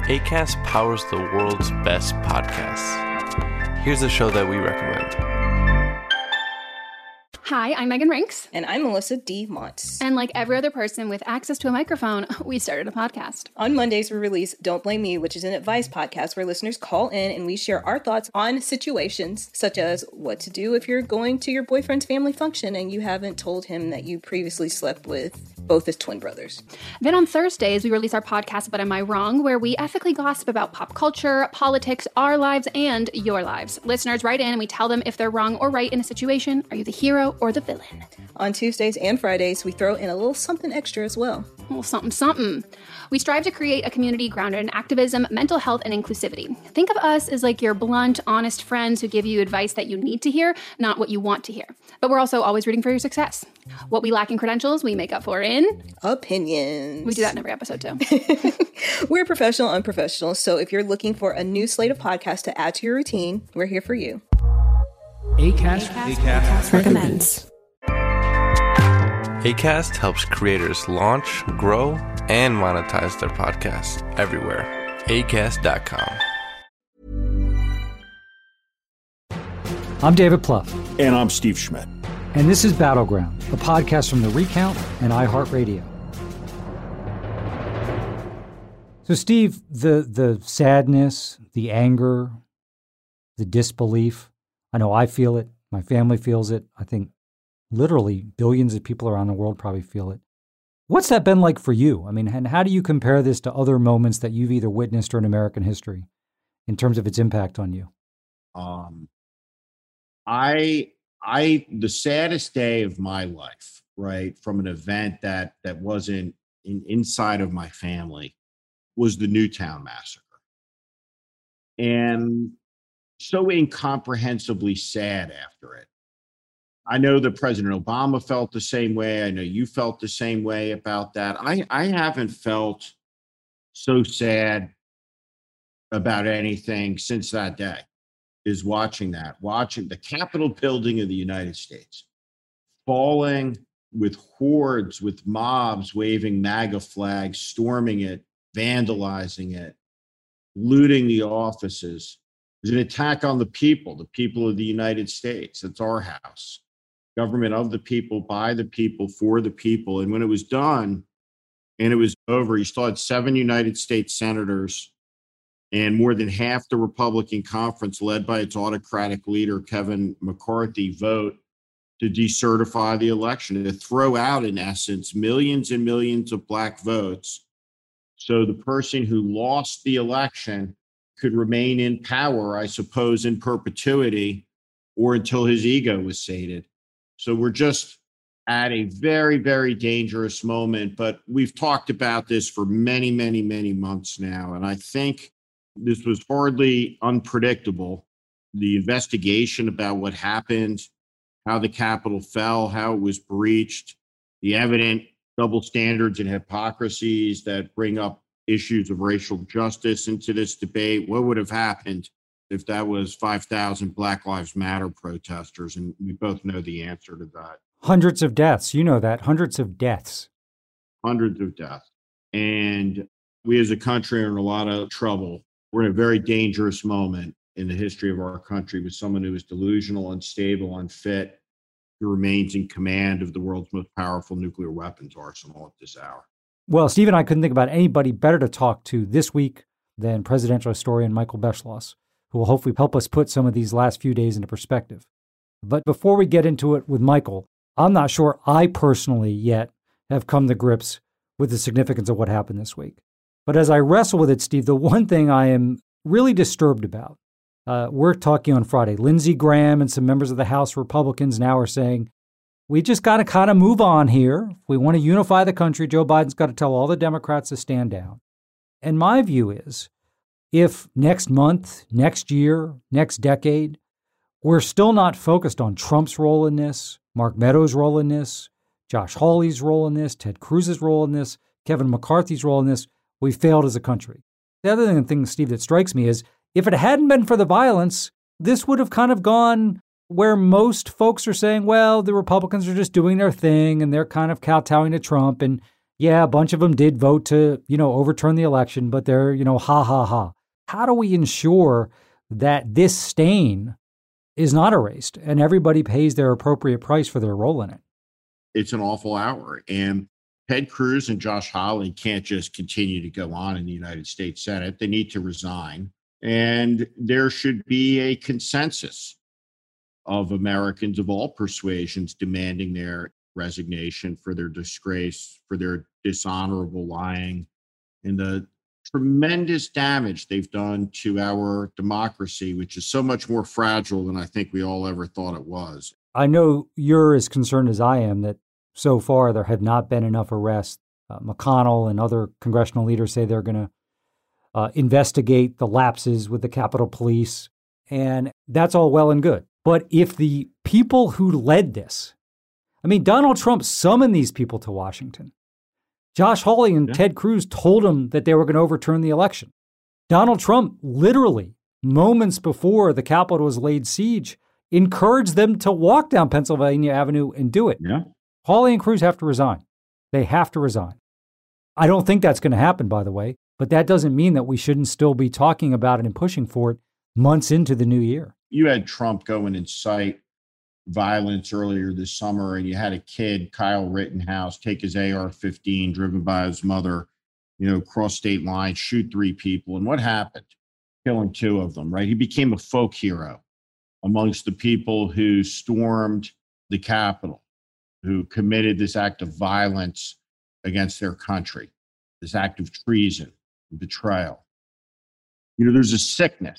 Acast powers the world's best podcasts. Here's a show that we recommend. Hi, I'm Megan Rinks. And I'm Melissa D. Montz. And like every other person with access to a microphone, we started a podcast. On Mondays, we release Don't Blame Me, which is an advice podcast where listeners call in and we share our thoughts on situations such as what to do if you're going to your boyfriend's family function and you haven't told him that you previously slept with both his twin brothers. Then on Thursdays, we release our podcast, But Am I Wrong?, where we ethically gossip about pop culture, politics, our lives, and your lives. Listeners write in and we tell them if they're wrong or right in a situation. Are you the hero or the villain? On Tuesdays and Fridays, we throw in a little something extra as well. A little something. We strive to create a community grounded in activism, mental health, and inclusivity. Think of us as like your blunt, honest friends who give you advice that you need to hear, not what you want to hear. But we're also always rooting for your success. What we lack in credentials, we make up for in opinions. We do that in every episode too. We're professional, unprofessional. So if you're looking for a new slate of podcasts to add to your routine, we're here for you. Acast recommends. Acast helps creators launch, grow, and monetize their podcasts everywhere. Acast.com. I'm David Plouffe. And I'm Steve Schmidt. And this is Battleground, a podcast from The Recount and iHeartRadio. So, Steve, the sadness, the anger, the disbelief, I know I feel it. My family feels it. I think literally billions of people around the world probably feel it. What's that been like for you? I mean, and how do you compare this to other moments that you've either witnessed or in American history in terms of its impact on you? The saddest day of my life, right, from an event that wasn't inside of my family was the Newtown massacre. And so incomprehensibly sad after it. I know that President Obama felt the same way. I know you felt the same way about that. I haven't felt so sad about anything since that day, is watching the Capitol building of the United States falling with hordes, with mobs waving MAGA flags, storming it, vandalizing it, looting the offices. It was an attack on the people of the United States. It's our house. Government of the people, by the people, for the people. And when it was done and it was over, you still had 7 United States senators and more than half the Republican conference, led by its autocratic leader, Kevin McCarthy, vote to decertify the election, to throw out, in essence, millions and millions of black votes. So the person who lost the election could remain in power, I suppose, in perpetuity or until his ego was sated. So we're just at a very, very dangerous moment. But we've talked about this for many, many, many months now. And I think this was hardly unpredictable. The investigation about what happened, how the Capitol fell, how it was breached, the evident double standards and hypocrisies that bring up issues of racial justice into this debate. What would have happened if that was 5,000 Black Lives Matter protesters? And we both know the answer to that. Hundreds of deaths. You know that. Hundreds of deaths. Hundreds of deaths. And we as a country are in a lot of trouble. We're in a very dangerous moment in the history of our country with someone who is delusional, unstable, unfit, who remains in command of the world's most powerful nuclear weapons arsenal at this hour. Well, Steve and I couldn't think about anybody better to talk to this week than presidential historian Michael Beschloss, who will hopefully help us put some of these last few days into perspective. But before we get into it with Michael, I'm not sure I personally yet have come to grips with the significance of what happened this week. But as I wrestle with it, Steve, the one thing I am really disturbed about, we're talking on Friday, Lindsey Graham and some members of the House Republicans now are saying, we just got to kind of move on here. If we want to unify the country, Joe Biden's got to tell all the Democrats to stand down. And my view is, if next month, next year, next decade, we're still not focused on Trump's role in this, Mark Meadows' role in this, Josh Hawley's role in this, Ted Cruz's role in this, Kevin McCarthy's role in this, we failed as a country. The other thing, Steve, that strikes me is, if it hadn't been for the violence, this would have kind of gone where most folks are saying, well, the Republicans are just doing their thing and they're kind of kowtowing to Trump. And Yeah, a bunch of them did vote to, overturn the election, but they're, ha, ha, ha. How do we ensure that this stain is not erased and everybody pays their appropriate price for their role in it? It's an awful hour. And Ted Cruz and Josh Hawley can't just continue to go on in the United States Senate. They need to resign. And there should be a consensus of Americans of all persuasions demanding their resignation for their disgrace, for their dishonorable lying, and the tremendous damage they've done to our democracy, which is so much more fragile than I think we all ever thought it was. I know you're as concerned as I am that so far there have not been enough arrests. McConnell and other congressional leaders say they're going to investigate the lapses with the Capitol Police, and that's all well and good. But if the people who led this, Donald Trump summoned these people to Washington. Josh Hawley and Ted Cruz told them that they were going to overturn the election. Donald Trump literally, moments before the Capitol was laid siege, encouraged them to walk down Pennsylvania Avenue and do it. Yeah. Hawley and Cruz have to resign. They have to resign. I don't think that's going to happen, by the way, but that doesn't mean that we shouldn't still be talking about it and pushing for it months into the new year. You had Trump go and incite violence earlier this summer, and you had a kid, Kyle Rittenhouse, take his AR-15 driven by his mother, cross state lines, shoot 3 people. And what happened? Killing 2 of them, right? He became a folk hero amongst the people who stormed the Capitol, who committed this act of violence against their country, this act of treason and betrayal. There's a sickness,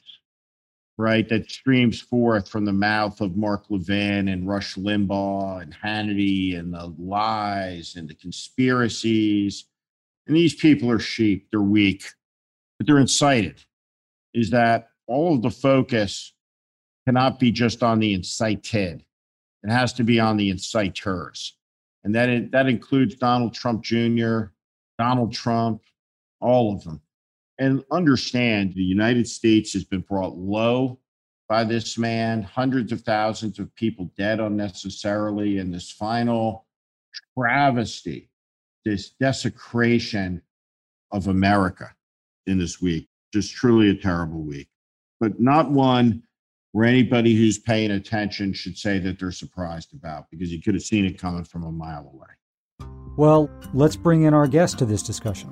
right, that streams forth from the mouth of Mark Levin and Rush Limbaugh and Hannity and the lies and the conspiracies. And these people are sheep, they're weak, but they're incited. Is that all of the focus cannot be just on the incited. It has to be on the inciters. And that includes Donald Trump Jr., Donald Trump, all of them. And understand the United States has been brought low by this man, hundreds of thousands of people dead unnecessarily, and this final travesty, this desecration of America in this week. Just truly a terrible week, but not one where anybody who's paying attention should say that they're surprised about, because you could have seen it coming from a mile away. Well, let's bring in our guest to this discussion.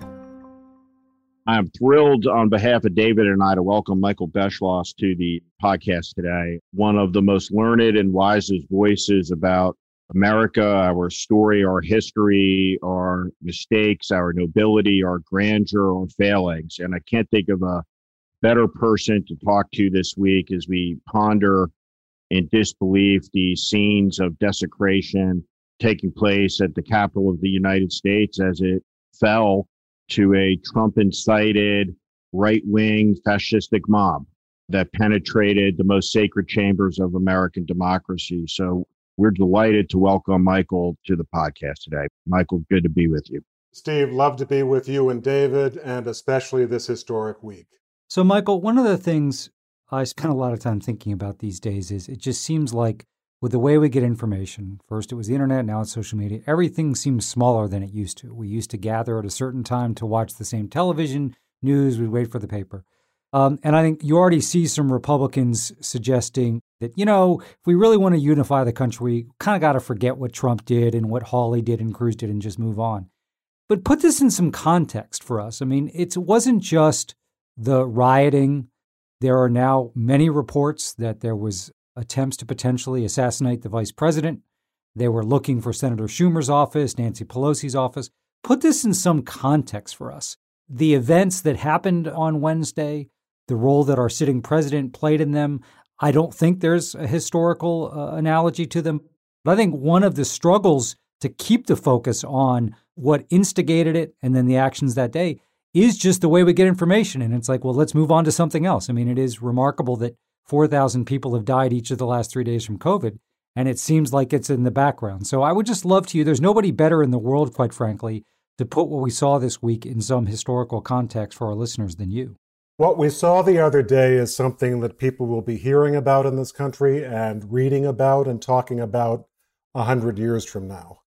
I'm thrilled on behalf of David and I to welcome Michael Beschloss to the podcast today. One of the most learned and wisest voices about America, our story, our history, our mistakes, our nobility, our grandeur, our failings. And I can't think of a better person to talk to this week as we ponder in disbelief the scenes of desecration taking place at the Capitol of the United States as it fell to a Trump-incited right-wing fascistic mob that penetrated the most sacred chambers of American democracy. So we're delighted to welcome Michael to the podcast today. Michael, good to be with you. Steve, love to be with you and David, and especially this historic week. So, Michael, one of the things I spend a lot of time thinking about these days is it just seems like with the way we get information, first it was the internet, now it's social media, everything seems smaller than it used to. We used to gather at a certain time to watch the same television news, we'd wait for the paper. And I think you already see some Republicans suggesting that, if we really want to unify the country, we kind of got to forget what Trump did and what Hawley did and Cruz did and just move on. But put this in some context for us. I mean, it wasn't just the rioting. There are now many reports that there was attempts to potentially assassinate the vice president. They were looking for Senator Schumer's office, Nancy Pelosi's office. Put this in some context for us. The events that happened on Wednesday, the role that our sitting president played in them, I don't think there's a historical analogy to them. But I think one of the struggles to keep the focus on what instigated it and then the actions that day is just the way we get information. And it's like, well, let's move on to something else. I mean, it is remarkable that 4,000 people have died each of the last 3 days from COVID, and it seems like it's in the background. So I would just love to you, there's nobody better in the world, quite frankly, to put what we saw this week in some historical context for our listeners than you. What we saw the other day is something that people will be hearing about in this country and reading about and talking about 100 years from now.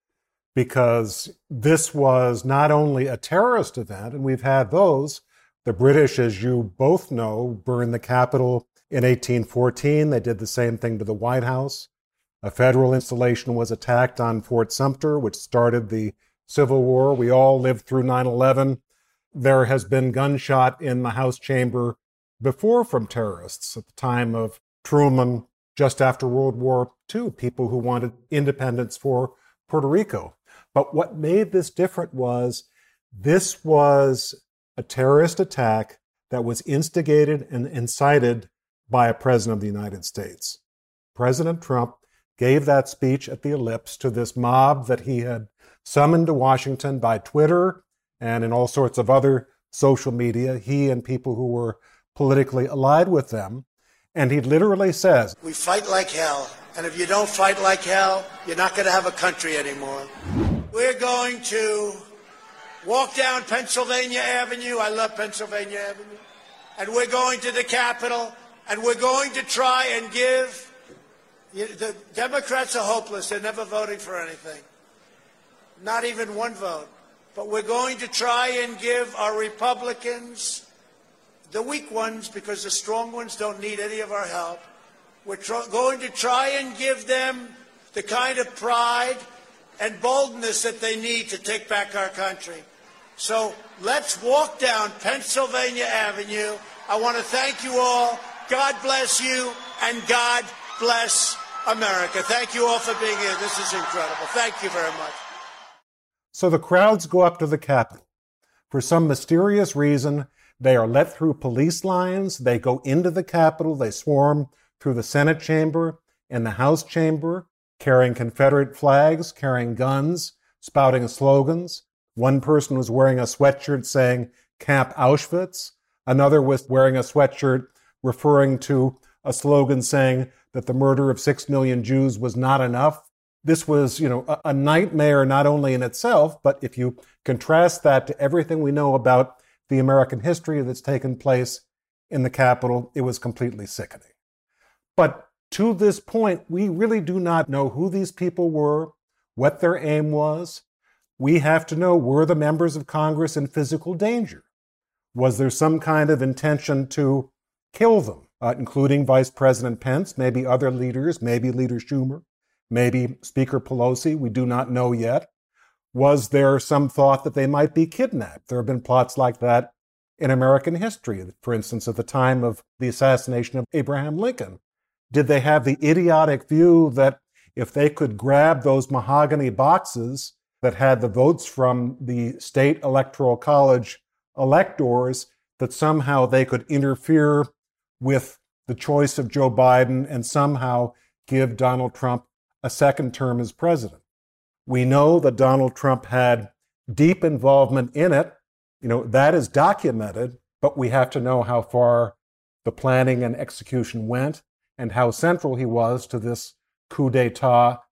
because this was not only a terrorist event, and we've had those. The British, as you both know, burned the Capitol in 1814. They did the same thing to the White House. A federal installation was attacked on Fort Sumter, which started the Civil War. We all lived through 9/11. There has been gunshot in the House chamber before from terrorists at the time of Truman, just after World War II, people who wanted independence for Puerto Rico. But what made this different was this was a terrorist attack that was instigated and incited by a president of the United States. President Trump gave that speech at the Ellipse to this mob that he had summoned to Washington by Twitter and in all sorts of other social media, he and people who were politically allied with them. And he literally says, "We fight like hell, and if you don't fight like hell, you're not going to have a country anymore. We're going to walk down Pennsylvania Avenue. I love Pennsylvania Avenue. And we're going to the Capitol, and we're going to try and give... The Democrats are hopeless. They're never voting for anything. Not even one vote. But we're going to try and give our Republicans, the weak ones, because the strong ones don't need any of our help. We're going to try and give them the kind of pride and boldness that they need to take back our country. So let's walk down Pennsylvania Avenue. I want to thank you all. God bless you, and God bless America. Thank you all for being here. This is incredible. Thank you very much." So the crowds go up to the Capitol. For some mysterious reason, they are let through police lines. They go into the Capitol. They swarm through the Senate chamber and the House chamber, carrying Confederate flags, carrying guns, spouting slogans. One person was wearing a sweatshirt saying Camp Auschwitz. Another was wearing a sweatshirt referring to a slogan saying that the murder of 6 million Jews was not enough. This was, a nightmare not only in itself, but if you contrast that to everything we know about the American history that's taken place in the Capitol, it was completely sickening. But to this point, we really do not know who these people were, what their aim was. We have to know, were the members of Congress in physical danger? Was there some kind of intention to kill them, including Vice President Pence, maybe other leaders, maybe Leader Schumer, maybe Speaker Pelosi? We do not know yet. Was there some thought that they might be kidnapped? There have been plots like that in American history. For instance, at the time of the assassination of Abraham Lincoln, did they have the idiotic view that if they could grab those mahogany boxes that had the votes from the state electoral college electors, that somehow they could interfere with the choice of Joe Biden and somehow give Donald Trump a second term as president? We know that Donald Trump had deep involvement in it. That is documented, but we have to know how far the planning and execution went and how central he was to this coup d'etat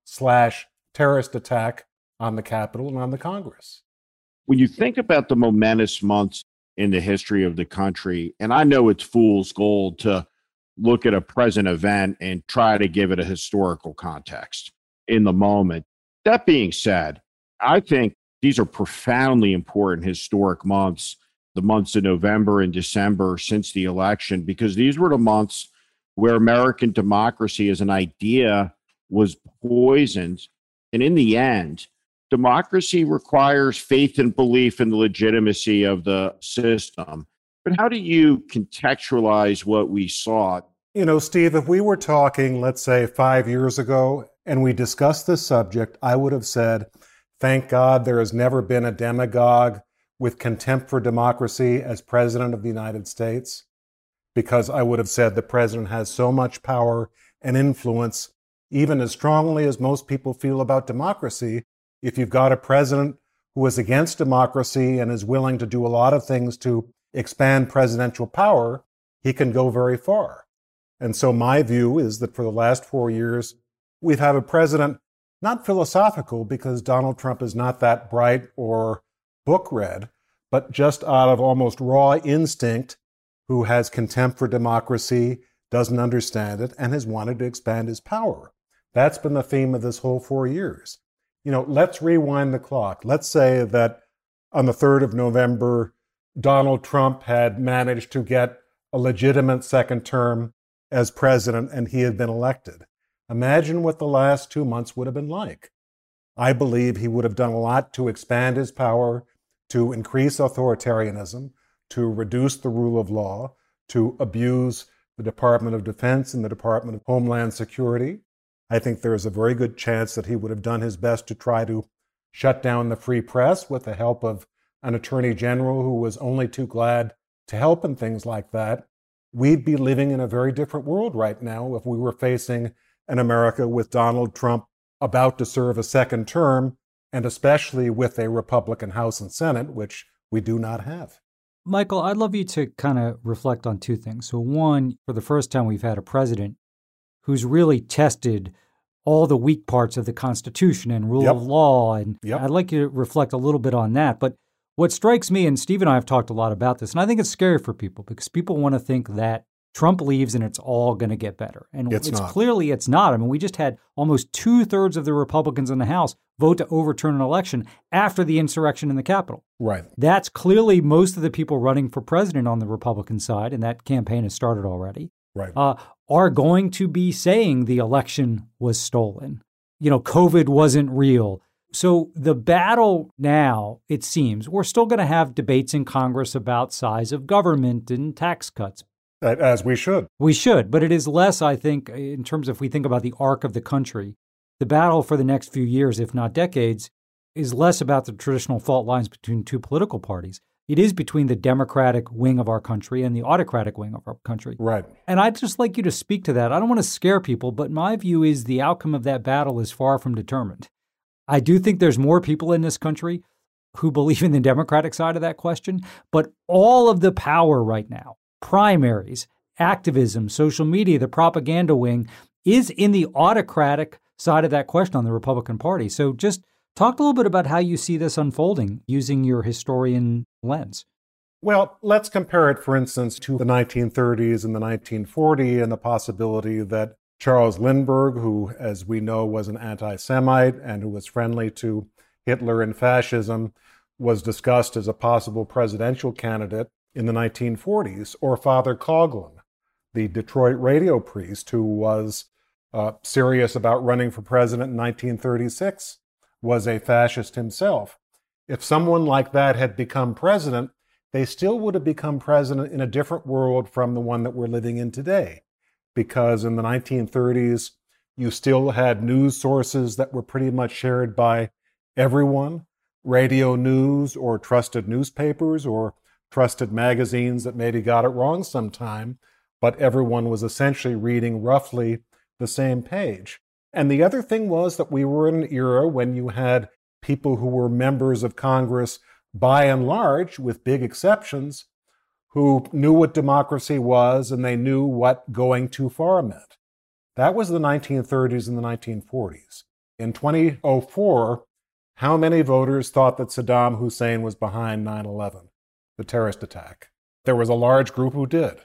/ terrorist attack on the Capitol and on the Congress. When you think about the momentous months in the history of the country, and I know it's fool's gold to look at a present event and try to give it a historical context in the moment. That being said, I think these are profoundly important historic months, the months of November and December since the election, because these were the months where American democracy as an idea was poisoned. And in the end, democracy requires faith and belief in the legitimacy of the system. But how do you contextualize what we saw? Steve, if we were talking, let's say 5 years ago, and we discussed this subject, I would have said, thank God there has never been a demagogue with contempt for democracy as president of the United States, because I would have said the president has so much power and influence, even as strongly as most people feel about democracy. If you've got a president who is against democracy and is willing to do a lot of things to expand presidential power, he can go very far. And so my view is that for the last 4 years, we've had a president, not philosophical, because Donald Trump is not that bright or book read, but just out of almost raw instinct, who has contempt for democracy, doesn't understand it, and has wanted to expand his power. That's been the theme of this whole 4 years. let's rewind the clock. Let's say that on the 3rd of November, Donald Trump had managed to get a legitimate second term as president and he had been elected. Imagine what the last 2 months would have been like. I believe he would have done a lot to expand his power, to increase authoritarianism, to reduce the rule of law, to abuse the Department of Defense and the Department of Homeland Security. I think there is a very good chance that he would have done his best to try to shut down the free press with the help of an attorney general who was only too glad to help and things like that. We'd be living in a very different world right now if we were facing an America with Donald Trump about to serve a second term, and especially with a Republican House and Senate, which we do not have. Michael, I'd love you to kind of reflect on two things. So one, for the first time, we've had a president who's really tested all the weak parts of the Constitution and rule of law. And I'd like you to reflect a little bit on that. But what strikes me, and Steve and I have talked a lot about this, and I think it's scary for people because people want to think that Trump leaves and it's all going to get better. And it's clearly it's not. I mean, we just had almost 2/3 of the Republicans in the House vote to overturn an election after the insurrection in the Capitol. Right. That's clearly most of the people running for president on the Republican side, and that campaign has started already, right, are going to be saying the election was stolen. COVID wasn't real. So the battle now, it seems, we're still going to have debates in Congress about size of government and tax cuts. As we should. We should, but it is less, I think, in terms of if we think about the arc of the country, the battle for the next few years, if not decades, is less about the traditional fault lines between two political parties. It is between the Democratic wing of our country and the autocratic wing of our country. Right. And I'd just like you to speak to that. I don't want to scare people, but my view is the outcome of that battle is far from determined. I do think there's more people in this country who believe in the Democratic side of that question, but all of the power right now, primaries, activism, social media, the propaganda wing, is in the autocratic side of that question on the Republican Party. So just talk a little bit about how you see this unfolding using your historian lens. Well, let's compare it, for instance, to the 1930s and the 1940s and the possibility that Charles Lindbergh, who, as we know, was an anti-Semite and who was friendly to Hitler and fascism, was discussed as a possible presidential candidate in the 1940s, or Father Coughlin, the Detroit radio priest who was serious about running for president in 1936, was a fascist himself. If someone like that had become president, they still would have become president in a different world from the one that we're living in today. Because in the 1930s, you still had news sources that were pretty much shared by everyone, radio news or trusted newspapers or trusted magazines that maybe got it wrong sometime, but everyone was essentially reading roughly the same page. And the other thing was that we were in an era when you had people who were members of Congress, by and large, with big exceptions, who knew what democracy was and they knew what going too far meant. That was the 1930s and the 1940s. In 2004, how many voters thought that Saddam Hussein was behind 9/11, the terrorist attack? There was a large group who did.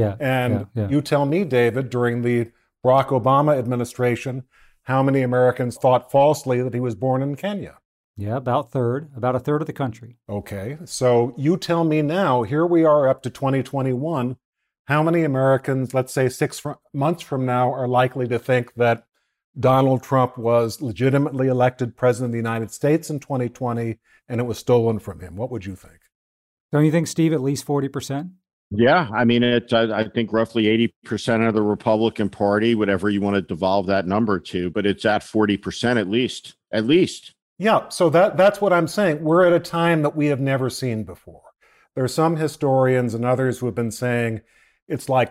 And you tell me, David, during the Barack Obama administration, how many Americans thought falsely that he was born in Kenya? Yeah, about a third of the country. Okay, so you tell me now, here we are up to 2021, how many Americans, let's say 6 months from now, are likely to think that Donald Trump was legitimately elected president of the United States in 2020 and it was stolen from him? What would you think? Don't you think, Steve, at least 40%? Yeah, I mean, I think roughly 80% of the Republican Party, whatever you want to devolve that number to, but it's at 40% at least. At least. Yeah, so that's what I'm saying. We're at a time that we have never seen before. There are some historians and others who have been saying it's like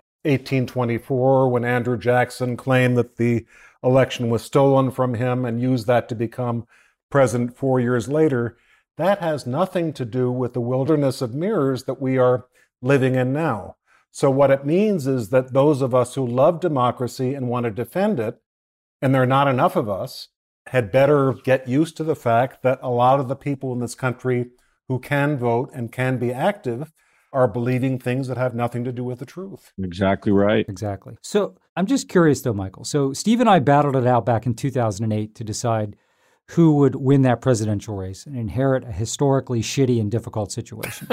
1824 when Andrew Jackson claimed that the election was stolen from him and used that to become president 4 years later. That has nothing to do with the wilderness of mirrors that we are living in now. So what it means is that those of us who love democracy and want to defend it, and there are not enough of us, had better get used to the fact that a lot of the people in this country who can vote and can be active are believing things that have nothing to do with the truth. Exactly right. Exactly. So I'm just curious, though, Michael. So Steve and I battled it out back in 2008 to decide who would win that presidential race and inherit a historically shitty and difficult situation.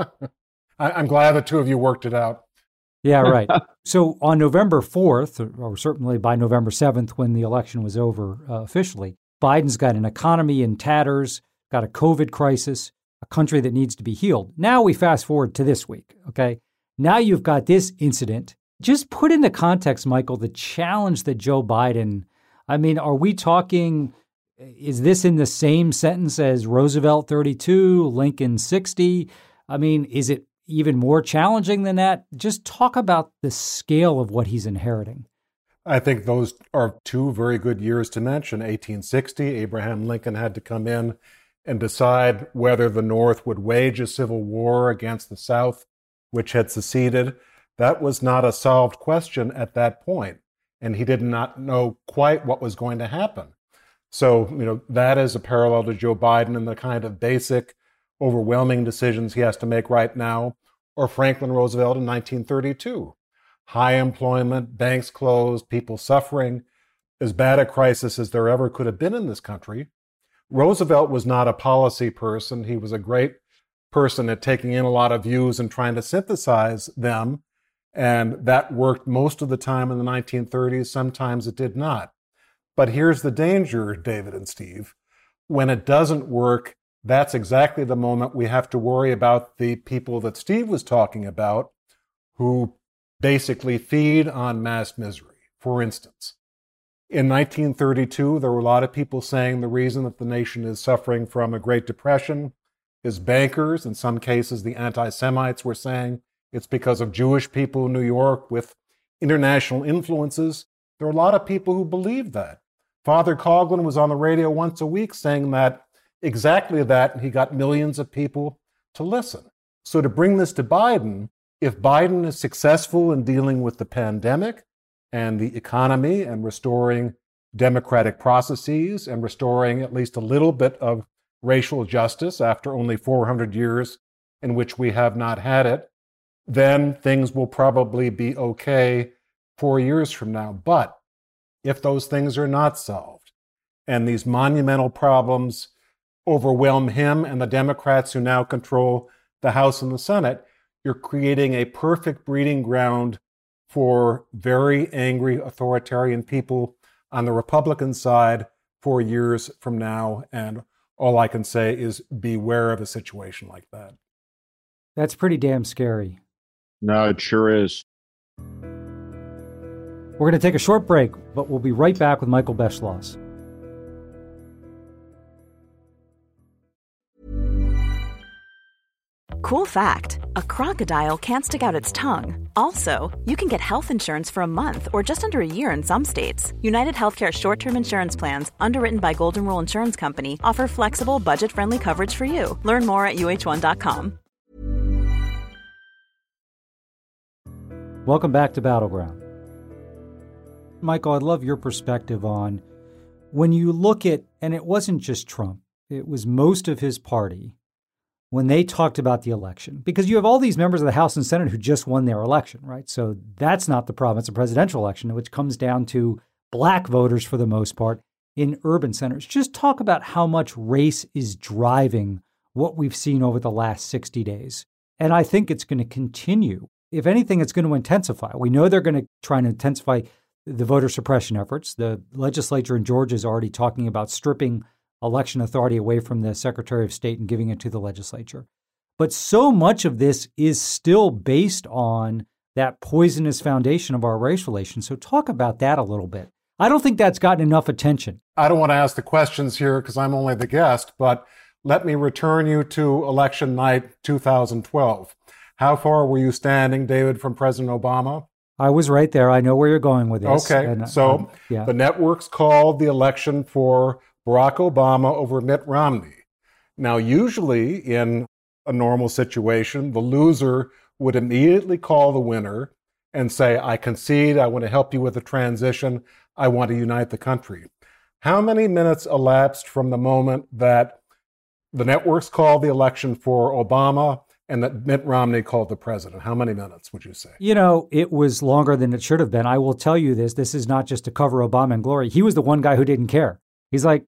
I'm glad the two of you worked it out. Yeah, right. So on November 4th, or certainly by November 7th, when the election was over officially, Biden's got an economy in tatters, got a COVID crisis, a country that needs to be healed. Now we fast forward to this week, okay? Now you've got this incident. Just put into context, Michael, the challenge that Joe Biden, I mean, are we talking, is this in the same sentence as Roosevelt 32, Lincoln 60? I mean, is it even more challenging than that? Just talk about the scale of what he's inheriting. I think those are two very good years to mention. 1860, Abraham Lincoln had to come in and decide whether the North would wage a civil war against the South, which had seceded. That was not a solved question at that point, and he did not know quite what was going to happen. So, that is a parallel to Joe Biden and the kind of basic, overwhelming decisions he has to make right now, or Franklin Roosevelt in 1932. High employment, banks closed, people suffering, as bad a crisis as there ever could have been in this country. Roosevelt was not a policy person. He was a great person at taking in a lot of views and trying to synthesize them, and that worked most of the time in the 1930s. Sometimes it did not. But here's the danger, David and Steve. When it doesn't work, that's exactly the moment we have to worry about the people that Steve was talking about, who basically feed on mass misery. For instance, in 1932, there were a lot of people saying the reason that the nation is suffering from a Great Depression is bankers. In some cases, the anti-Semites were saying it's because of Jewish people in New York with international influences. There are a lot of people who believe that. Father Coughlin was on the radio once a week saying exactly that, and he got millions of people to listen. So to bring this to Biden, if Biden is successful in dealing with the pandemic and the economy and restoring democratic processes and restoring at least a little bit of racial justice after only 400 years in which we have not had it, then things will probably be okay 4 years from now. But if those things are not solved and these monumental problems overwhelm him and the Democrats who now control the House and the Senate, you're creating a perfect breeding ground for very angry authoritarian people on the Republican side 4 years from now. And all I can say is beware of a situation like that. That's pretty damn scary. No, it sure is. We're going to take a short break, but we'll be right back with Michael Beschloss. Cool fact, a crocodile can't stick out its tongue. Also, you can get health insurance for a month or just under a year in some states. United Healthcare short-term insurance plans, underwritten by Golden Rule Insurance Company, offer flexible, budget-friendly coverage for you. Learn more at UH1.com. Welcome back to Battleground. Michael, I'd love your perspective on when you look at, and it wasn't just Trump, it was most of his party, when they talked about the election, because you have all these members of the House and Senate who just won their election, right? So that's not the problem. It's a presidential election, which comes down to black voters for the most part in urban centers. Just talk about how much race is driving what we've seen over the last 60 days. And I think it's going to continue. If anything, it's going to intensify. We know they're going to try and intensify the voter suppression efforts. The legislature in Georgia is already talking about stripping election authority away from the Secretary of State and giving it to the legislature. But so much of this is still based on that poisonous foundation of our race relations. So talk about that a little bit. I don't think that's gotten enough attention. I don't want to ask the questions here because I'm only the guest, but let me return you to election night 2012. How far were you standing, David, from President Obama? I was right there. I know where you're going with this. Okay, the networks called the election for Barack Obama over Mitt Romney. Now, usually in a normal situation, the loser would immediately call the winner and say, I concede, I want to help you with the transition, I want to unite the country. How many minutes elapsed from the moment that the networks called the election for Obama and that Mitt Romney called the president? How many minutes would you say? You know, it was longer than it should have been. I will tell you this. This is not just to cover Obama in glory. He was the one guy who didn't care. He's like,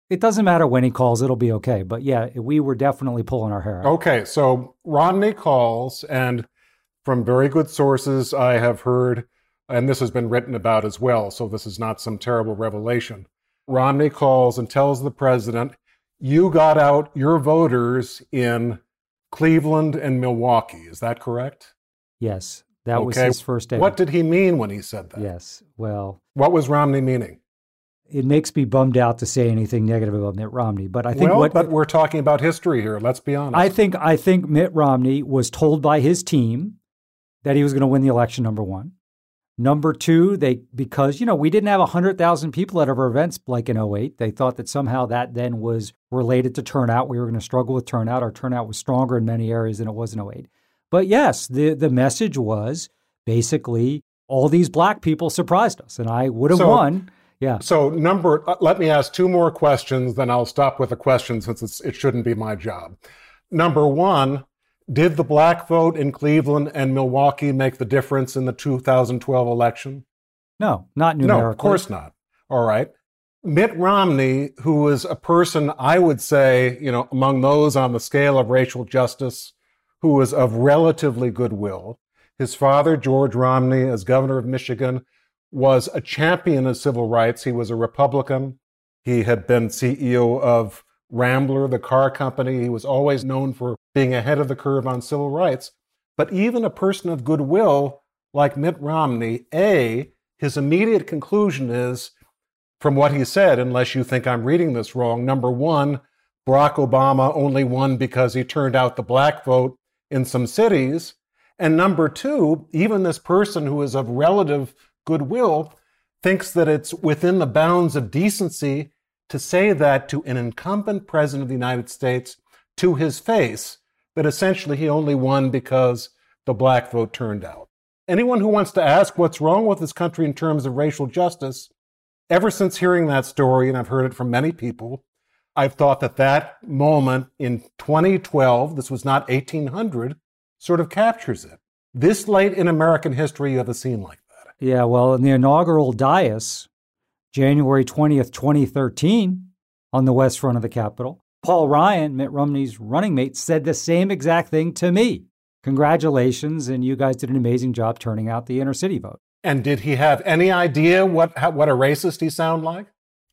It doesn't matter when he calls, it'll be okay. But yeah, we were definitely pulling our hair out. Okay, so Romney calls, and from very good sources I have heard, and this has been written about as well, so this is not some terrible revelation. Romney calls and tells the president, you got out your voters in Cleveland and Milwaukee. Is that correct? Yes, that was his first statement. What did he mean when he said that? Yes, well... What was Romney meaning? It makes me bummed out to say anything negative about Mitt Romney, but I think but we're talking about history here. Let's be honest. I think Mitt Romney was told by his team that he was going to win the election, number one. Number two, because we didn't have 100,000 people at our events like in 2008. They thought that somehow that then was related to turnout. We were going to struggle with turnout. Our turnout was stronger in many areas than it was in 2008. But yes, the message was basically all these black people surprised us, and I would have won. Yeah. So let me ask two more questions, then I'll stop with a question since it shouldn't be my job. Number one, did the black vote in Cleveland and Milwaukee make the difference in the 2012 election? No, not numerically. No, of course not. All right. Mitt Romney, who is a person, I would say, among those on the scale of racial justice, who was of relatively goodwill. His father, George Romney, as governor of Michigan, was a champion of civil rights. He was a Republican. He had been CEO of Rambler, the car company. He was always known for being ahead of the curve on civil rights. But even a person of goodwill like Mitt Romney, his immediate conclusion is, from what he said, unless you think I'm reading this wrong, number one, Barack Obama only won because he turned out the black vote in some cities. And number two, even this person who is of relative goodwill thinks that it's within the bounds of decency to say that to an incumbent president of the United States to his face, that essentially he only won because the black vote turned out. Anyone who wants to ask what's wrong with this country in terms of racial justice, ever since hearing that story, and I've heard it from many people, I've thought that moment in 2012, this was not 1800, sort of captures it. This late in American history, you have a scene like that. Yeah, well, in the inaugural dais, January 20th, 2013, on the west front of the Capitol, Paul Ryan, Mitt Romney's running mate, said the same exact thing to me. Congratulations, and you guys did an amazing job turning out the inner city vote. And did he have any idea what a racist he sounded like?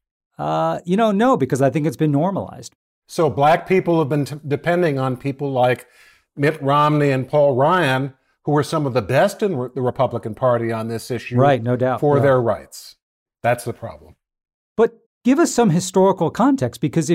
No, because I think it's been normalized. So black people have been depending on people like Mitt Romney and Paul Ryan, who were some of the best in the Republican Party on this issue. Right, no doubt. For their rights. That's the problem. But give us some historical context, because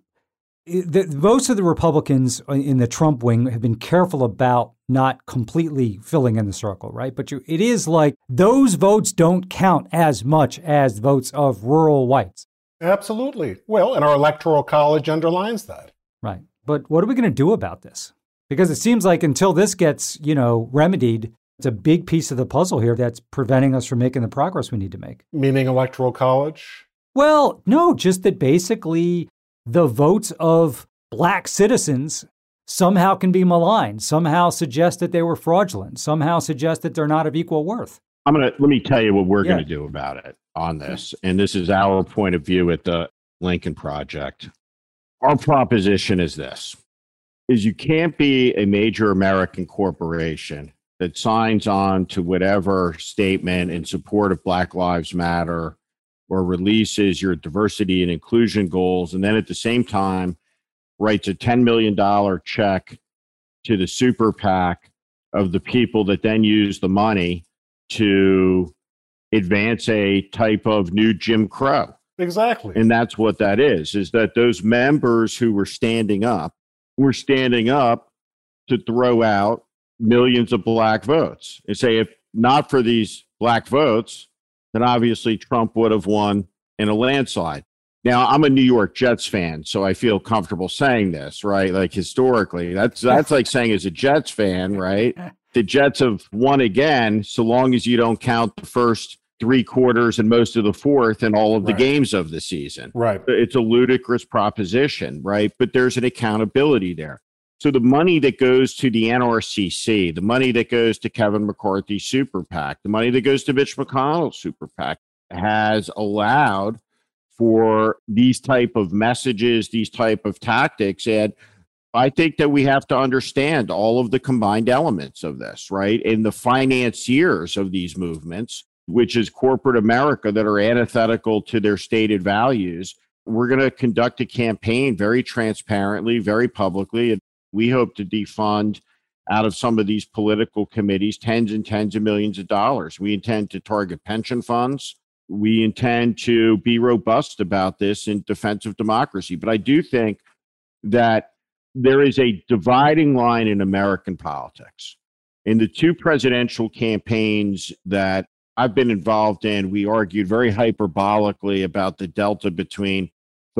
most of the Republicans in the Trump wing have been careful about not completely filling in the circle, right? But it is like those votes don't count as much as votes of rural whites. Absolutely. Well, and our Electoral College underlines that. Right. But what are we going to do about this? Because it seems like until this gets, remedied, it's a big piece of the puzzle here that's preventing us from making the progress we need to make. Meaning Electoral College? Well, no, just that basically the votes of black citizens somehow can be maligned, somehow suggest that they were fraudulent, somehow suggest that they're not of equal worth. Let me tell you what we're going to do about it on this. And this is our point of view at the Lincoln Project. Our proposition is this, is you can't be a major American corporation that signs on to whatever statement in support of Black Lives Matter or releases your diversity and inclusion goals, and then at the same time writes a $10 million check to the super PAC of the people that then use the money to advance a type of new Jim Crow. Exactly. And that's what that is that those members who were standing up to throw out millions of black votes and say, if not for these black votes, then obviously Trump would have won in a landslide. Now, I'm a New York Jets fan, so I feel comfortable saying this, right? Like historically, that's like saying as a Jets fan, right? The Jets have won again, so long as you don't count the first 3 quarters and most of the fourth and all of the games of the season. Right. It's a ludicrous proposition, right? But there's an accountability there. So the money that goes to the NRCC, the money that goes to Kevin McCarthy's super PAC, the money that goes to Mitch McConnell's super PAC has allowed for these type of messages, these type of tactics. And I think that we have to understand all of the combined elements of this, right? And the financiers of these movements, which is corporate America, that are antithetical to their stated values. We're going to conduct a campaign very transparently, very publicly. And we hope to defund out of some of these political committees tens and tens of millions of dollars. We intend to target pension funds. We intend to be robust about this in defense of democracy. But I do think that there is a dividing line in American politics. In the two presidential campaigns that I've been involved in, we argued very hyperbolically about the delta between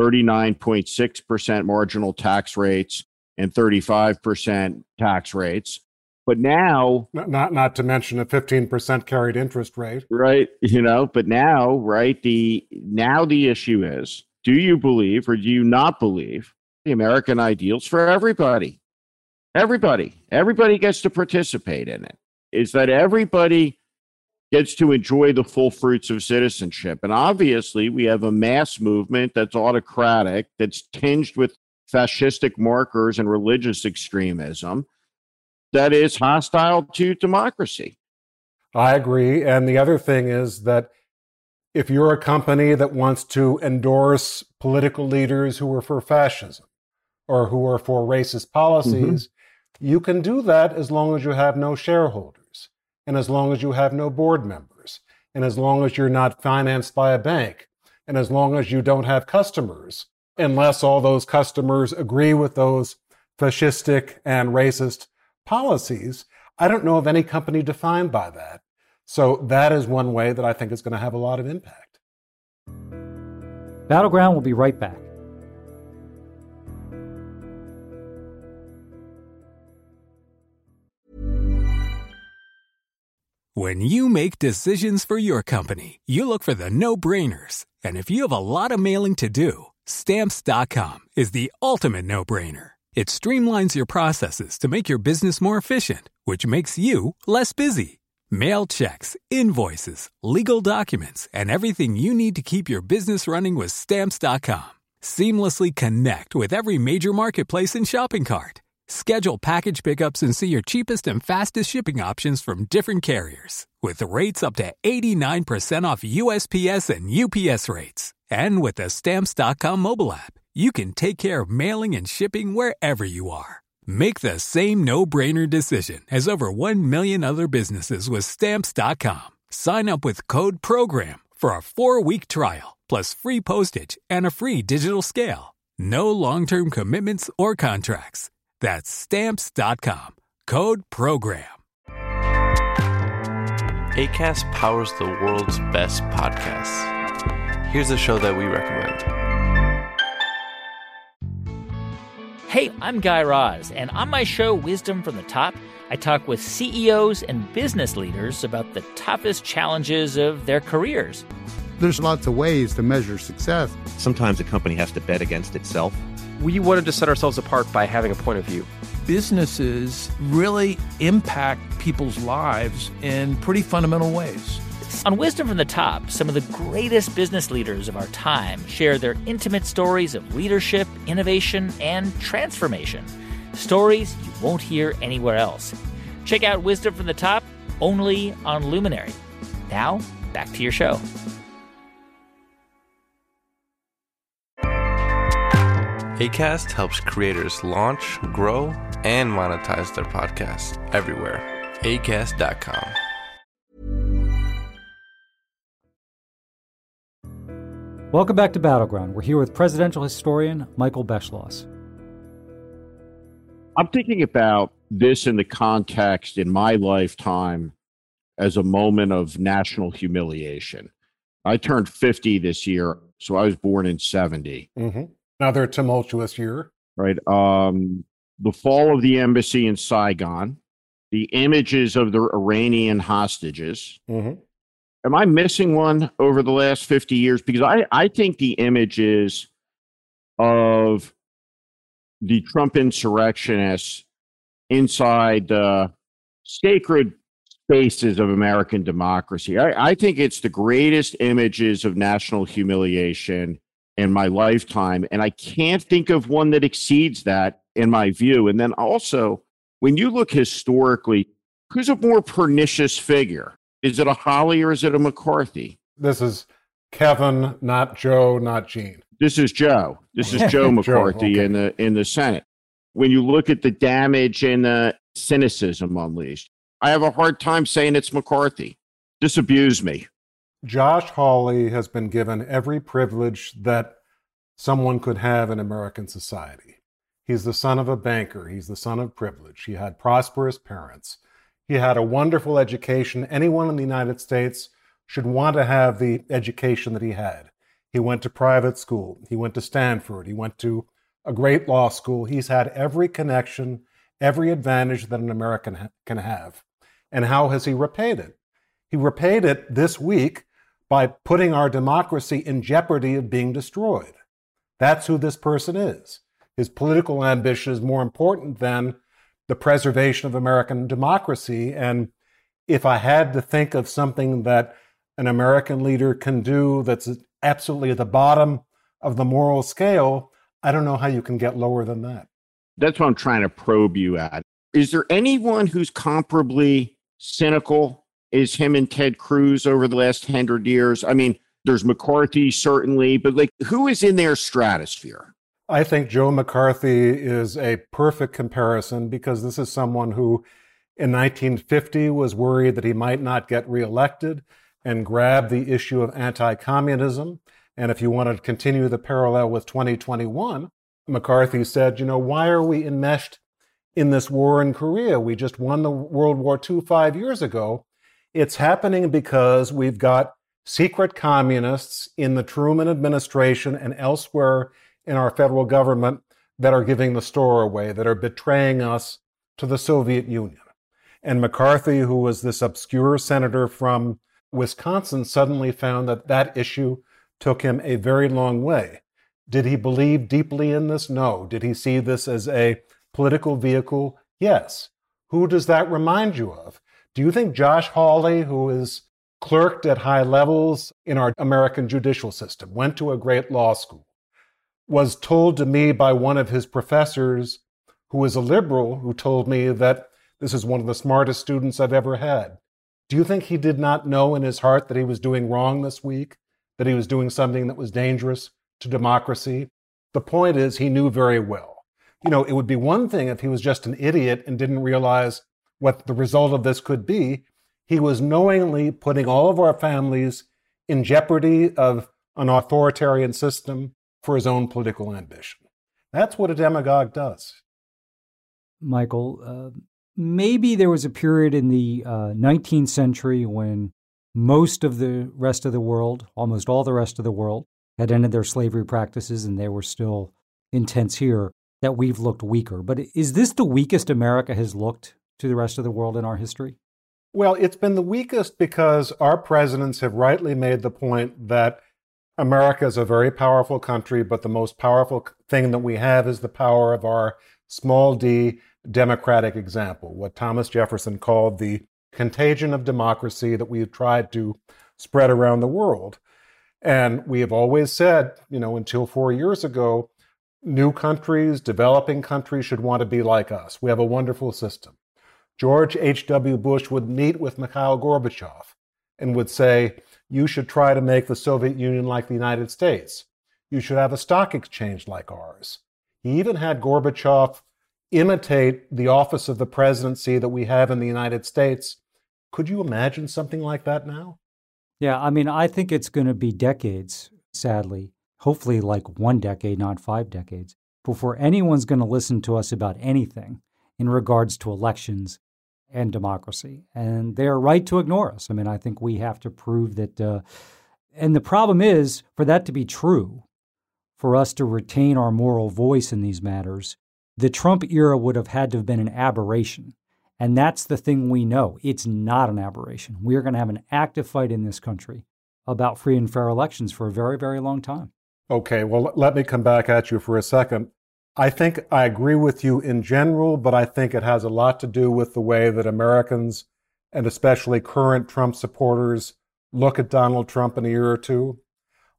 39.6% marginal tax rates and 35% tax rates. But now, not to mention a 15% carried interest rate, right? But now, right? The issue is: do you believe or do you not believe the American ideals for everybody? Everybody gets to participate in it. Is that everybody gets to enjoy the full fruits of citizenship? And obviously, we have a mass movement that's autocratic, that's tinged with fascistic markers and religious extremism, that is hostile to democracy. I agree. And the other thing is that if you're a company that wants to endorse political leaders who are for fascism or who are for racist policies, you can do that as long as you have no shareholders and as long as you have no board members and as long as you're not financed by a bank and as long as you don't have customers, unless all those customers agree with those fascistic and racist policies. I don't know of any company defined by that. So that is one way that I think is going to have a lot of impact. Battleground will be right back. When you make decisions for your company, you look for the no-brainers. And if you have a lot of mailing to do, Stamps.com is the ultimate no-brainer. It streamlines your processes to make your business more efficient, which makes you less busy. Mail checks, invoices, legal documents, and everything you need to keep your business running with Stamps.com. Seamlessly connect with every major marketplace and shopping cart. Schedule package pickups and see your cheapest and fastest shipping options from different carriers, with rates up to 89% off USPS and UPS rates. And with the Stamps.com mobile app, you can take care of mailing and shipping wherever you are. Make the same no-brainer decision as over 1 million other businesses with Stamps.com. Sign up with code PROGRAM for a 4-week trial, plus free postage and a free digital scale. No long-term commitments or contracts. That's Stamps.com. Code PROGRAM. Acast powers the world's best podcasts. Here's a show that we recommend. Hey, I'm Guy Raz, and on my show, Wisdom from the Top, I talk with CEOs and business leaders about the toughest challenges of their careers. There's lots of ways to measure success. Sometimes a company has to bet against itself. We wanted to set ourselves apart by having a point of view. Businesses really impact people's lives in pretty fundamental ways. On Wisdom from the Top, some of the greatest business leaders of our time share their intimate stories of leadership, innovation, and transformation. Stories you won't hear anywhere else. Check out Wisdom from the Top only on Luminary. Now, back to your show. Acast helps creators launch, grow, and monetize their podcasts everywhere. Acast.com. Welcome back to Battleground. We're here with presidential historian Michael Beschloss. I'm thinking about this in the context in my lifetime as a moment of national humiliation. I turned 50 this year, so I was born in 70. Mm-hmm. Another tumultuous year. Right. The fall of the embassy in Saigon, the images of the Iranian hostages. Mm-hmm. Am I missing one over the last 50 years? Because I think the images of the Trump insurrectionists inside the sacred spaces of American democracy, I think it's the greatest images of national humiliation in my lifetime. And I can't think of one that exceeds that in my view. And then also, when you look historically, who's a more pernicious figure? Is it a Hawley or is it a McCarthy? This is Kevin, not Joe, not Gene. This is Joe. This is Joe McCarthy Joe, okay. in the Senate. When you look at the damage and the cynicism unleashed, I have a hard time saying it's McCarthy. Disabuse me. Josh Hawley has been given every privilege that someone could have in American society. He's the son of a banker. He's the son of privilege. He had prosperous parents. He had a wonderful education. Anyone in the United States should want to have the education that he had. He went to private school. He went to Stanford. He went to a great law school. He's had every connection, every advantage that an American can have. And how has he repaid it? He repaid it this week by putting our democracy in jeopardy of being destroyed. That's who this person is. His political ambition is more important than the preservation of American democracy. And if I had to think of something that an American leader can do that's absolutely at the bottom of the moral scale, I don't know how you can get lower than that. That's what I'm trying to probe you at. Is there anyone who's comparably cynical as him and Ted Cruz over the last 100 years? I mean, there's McCarthy, certainly, but like, who is in their stratosphere? I think Joe McCarthy is a perfect comparison because this is someone who in 1950 was worried that he might not get reelected and grabbed the issue of anti-communism. And if you want to continue the parallel with 2021, McCarthy said, why are we enmeshed in this war in Korea? We just won the World War II 5 years ago. It's happening because we've got secret communists in the Truman administration and elsewhere in our federal government that are giving the store away, that are betraying us to the Soviet Union. And McCarthy, who was this obscure senator from Wisconsin, suddenly found that that issue took him a very long way. Did he believe deeply in this? No. Did he see this as a political vehicle? Yes. Who does that remind you of? Do you think Josh Hawley, who is clerked at high levels in our American judicial system, went to a great law school, was told to me by one of his professors, who is a liberal, who told me that this is one of the smartest students I've ever had? Do you think he did not know in his heart that he was doing wrong this week, that he was doing something that was dangerous to democracy? The point is, he knew very well. It would be one thing if he was just an idiot and didn't realize what the result of this could be. He was knowingly putting all of our families in jeopardy of an authoritarian system for his own political ambition. That's what a demagogue does. Michael, maybe there was a period in the 19th century when most of the rest of the world, almost all the rest of the world, had ended their slavery practices and they were still intense here, that we've looked weaker. But is this the weakest America has looked to the rest of the world in our history? Well, it's been the weakest because our presidents have rightly made the point that America is a very powerful country, but the most powerful thing that we have is the power of our small d democratic example, what Thomas Jefferson called the contagion of democracy that we've tried to spread around the world. And we have always said, until 4 years ago, new countries, developing countries should want to be like us. We have a wonderful system. George H.W. Bush would meet with Mikhail Gorbachev and would say, you should try to make the Soviet Union like the United States. You should have a stock exchange like ours. He even had Gorbachev imitate the office of the presidency that we have in the United States. Could you imagine something like that now? Yeah, I think it's going to be decades, sadly, hopefully like 1 decade, not 5 decades, before anyone's going to listen to us about anything in regards to elections and democracy. And they're right to ignore us. I think we have to prove that. And the problem is, for that to be true, for us to retain our moral voice in these matters, the Trump era would have had to have been an aberration. And that's the thing we know. It's not an aberration. We're going to have an active fight in this country about free and fair elections for a very, very long time. Okay, well, let me come back at you for a second. I think I agree with you in general, but I think it has a lot to do with the way that Americans, and especially current Trump supporters, look at Donald Trump in a year or two.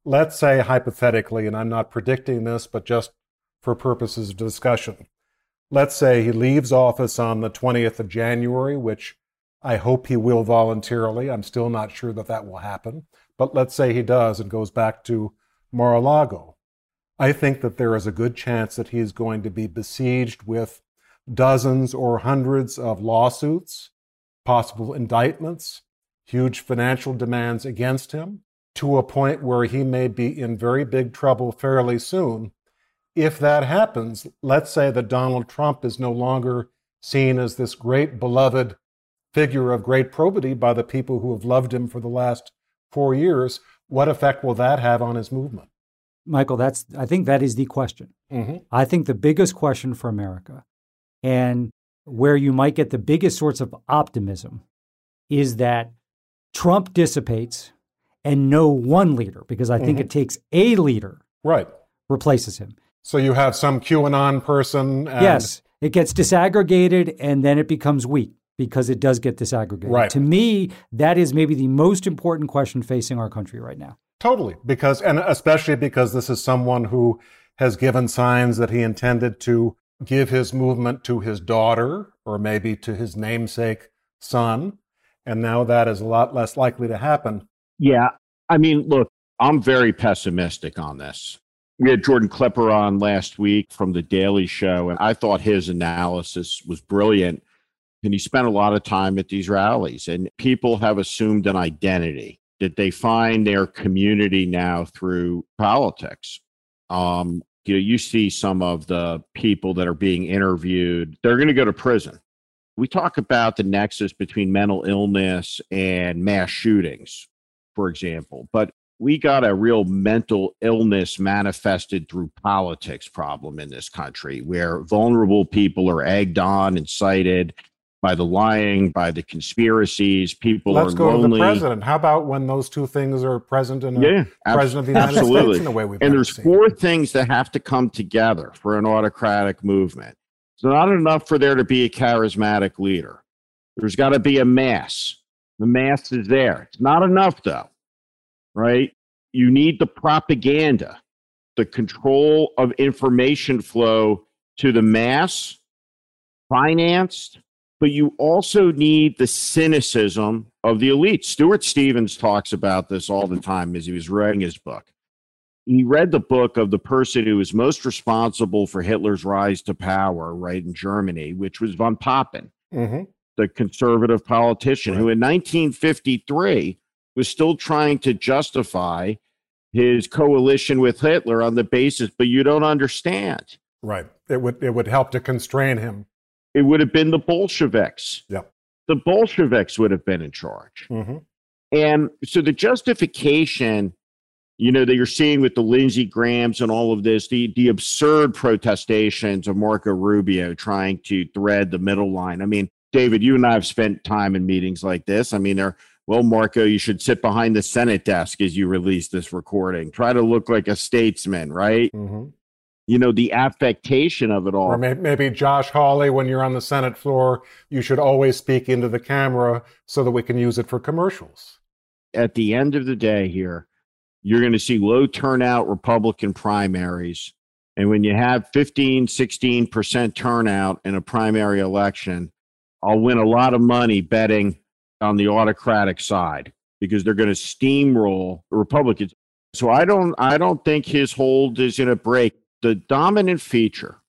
let's say hypothetically, and I'm not predicting this, but just for purposes of discussion, let's say he leaves office on the 20th of January, which I hope he will voluntarily. I'm still not sure that that will happen. But let's say he does and goes back to Mar-a-Lago. I think that there is a good chance that he's going to be besieged with dozens or hundreds of lawsuits, possible indictments, huge financial demands against him, to a point where he may be in very big trouble fairly soon. If that happens, let's say that Donald Trump is no longer seen as this great beloved figure of great probity by the people who have loved him for the last 4 years, what effect will that have on his movement? Michael, I think that is the question. Mm-hmm. I think the biggest question for America, and where you might get the biggest sorts of optimism, is that Trump dissipates and no one leader, because I think it takes a leader, replaces him. So you have some QAnon person. And... Yes, it gets disaggregated and then it becomes weak because it does get disaggregated. Right. To me, that is maybe the most important question facing our country right now. Totally, and especially because this is someone who has given signs that he intended to give his movement to his daughter or maybe to his namesake son, and now that is a lot less likely to happen. Yeah, I mean, look, I'm very pessimistic on this. We had Jordan Klepper on last week from The Daily Show, and I thought his analysis was brilliant. And he spent a lot of time at these rallies, and people have assumed an identity, that they find their community now through politics. You see some of the people that are being interviewed, they're going to go to prison. We talk about the nexus between mental illness and mass shootings, for example, but we got a real mental illness manifested through politics problem in this country, where vulnerable people are egged on, incited by the lying, by the conspiracies. People Let's are go lonely. to the president. How about when those two things are present in a president of the United States in the way we've And there's seen. 4 things that have to come together for an autocratic movement. It's not enough for there to be a charismatic leader. There's got to be a mass. The mass is there. It's not enough, though, right? You need the propaganda, the control of information flow to the mass, financed, but you also need the cynicism of the elite. Stuart Stevens talks about this all the time as he was writing his book. He read the book of the person who was most responsible for Hitler's rise to power, right, in Germany, which was von Papen, the conservative politician who in 1953 was still trying to justify his coalition with Hitler on the basis, but you don't understand. Right. It would help to constrain him. It would have been the Bolsheviks. Yeah. The Bolsheviks would have been in charge. And so the justification, that you're seeing with the Lindsey Grahams and all of this, the absurd protestations of Marco Rubio trying to thread the middle line. I mean, David, you and I have spent time in meetings like this. I mean, Marco, you should sit behind the Senate desk as you release this recording. Try to look like a statesman, right? The affectation of it all. Or maybe Josh Hawley, when you're on the Senate floor, you should always speak into the camera so that we can use it for commercials. At the end of the day here, you're going to see low turnout Republican primaries. And when you have 15, 16% turnout in a primary election, I'll win a lot of money betting on the autocratic side because they're going to steamroll the Republicans. So I don't think his hold is going to break. The dominant feature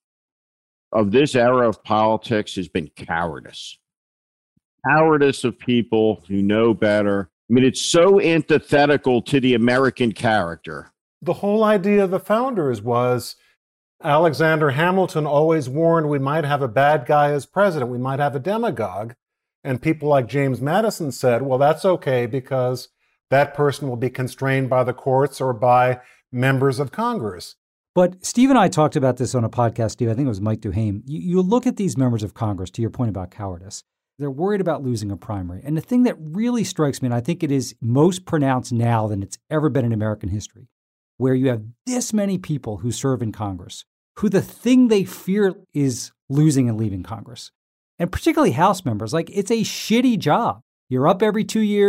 of this era of politics has been cowardice. Cowardice of people who know better. I mean, it's so antithetical to the American character. The whole idea of the founders was Alexander Hamilton always warned we might have a bad guy as president. We might have a demagogue. And people like James Madison said, well, that's okay because that person will be constrained by the courts or by members of Congress. But Steve and I talked about this on a podcast, Steve. I think it was Mike Duhame. You look at these members of Congress, to your point about cowardice. They're worried about losing a primary. And the thing that really strikes me, and I think it is most pronounced now than it's ever been in American history, where you have this many people who serve in Congress, who the thing they fear is losing and leaving Congress. And particularly House members, like it's a shitty job. You're up every 2 years.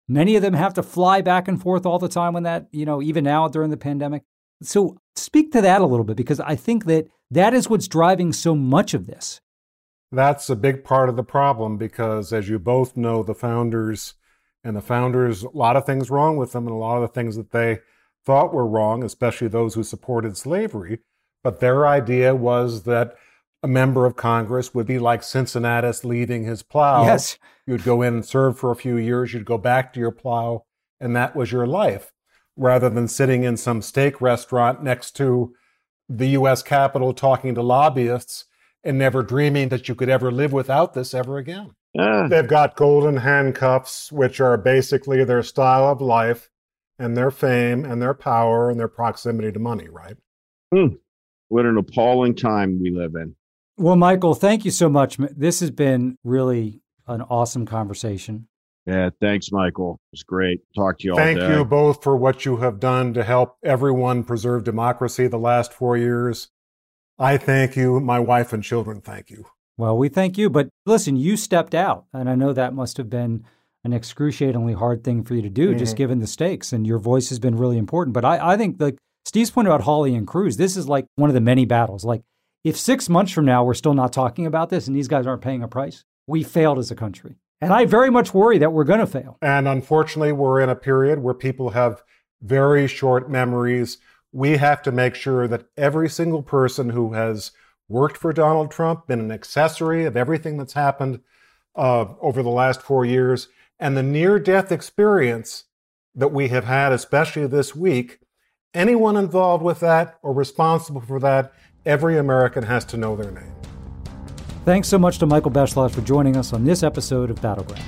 Many of them have to fly back and forth all the time when that, even now during the pandemic. So speak to that a little bit, because I think that is what's driving so much of this. That's a big part of the problem because, as you both know, the founders, a lot of things wrong with them and a lot of the things that they thought were wrong, especially those who supported slavery. But their idea was that a member of Congress would be like Cincinnatus leading his plow. Yes. You'd go in and serve for a few years, you'd go back to your plow, and that was your life, rather than sitting in some steak restaurant next to the U.S. Capitol talking to lobbyists and never dreaming that you could ever live without this ever again. They've got golden handcuffs, which are basically their style of life and their fame and their power and their proximity to money, right? What an appalling time we live in. Well, Michael, thank you so much. This has been really an awesome conversation. Yeah, thanks, Michael. It's great. Talk to you all day. Thank you both for what you have done to help everyone preserve democracy the last 4 years. I thank you. My wife and children thank you. Well, we thank you. But listen, you stepped out, and I know that must have been an excruciatingly hard thing for you to do, just given the stakes, and your voice has been really important. But I think, like Steve's point about Hawley and Cruz, this is like one of the many battles. Like, if 6 months from now we're still not talking about this and these guys aren't paying a price, we failed as a country. And I very much worry that we're going to fail. And unfortunately, we're in a period where people have very short memories. We have to make sure that every single person who has worked for Donald Trump, been an accessory of everything that's happened over the last 4 years, and the near-death experience that we have had, especially this week, anyone involved with that or responsible for that, every American has to know their name. Thanks so much to Michael Beschloss for joining us on this episode of Battleground.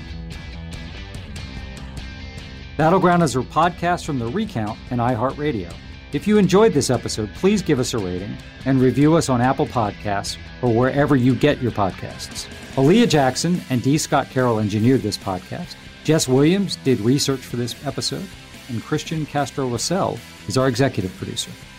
Battleground is a podcast from The Recount and iHeartRadio. If you enjoyed this episode, please give us a rating and review us on Apple Podcasts or wherever you get your podcasts. Aaliyah Jackson and D. Scott Carroll engineered this podcast. Jess Williams did research for this episode, and Christian Castro-Lassell is our executive producer.